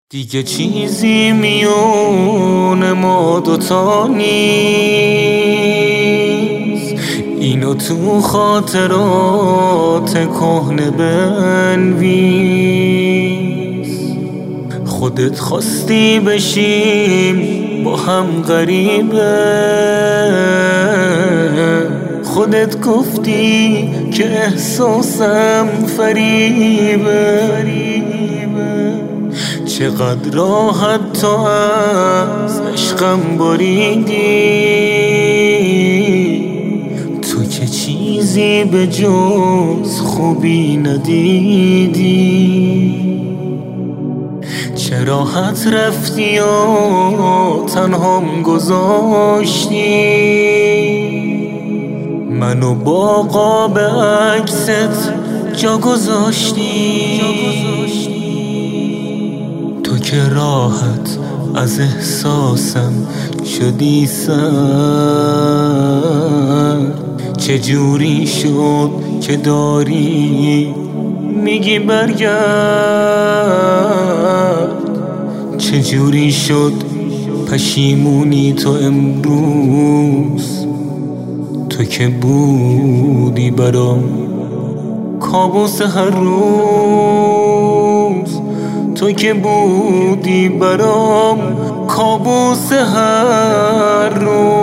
دیگه چیزی میون ما دوتا نیست، اینو تو خاطرات کهنه بنویس. خودت خواستی بشیم با هم غریبه، خودت گفتی که احساسم فریبه. چقدر راحت تو از عشقم بریدی، تو که چیزی به جز خوبی ندیدی. چه راحت رفتی و تنهام گذاشتی، منو با قاب عکست جا گذاشتی. تو که راحت از احساسم شدی سر، چجوری شد که داری میگی برگرد؟ چجوری شد پشیمونی تو امروز؟ تو که بودی برام کابوس هر روز، تو که بودی برام کابوس هر روز.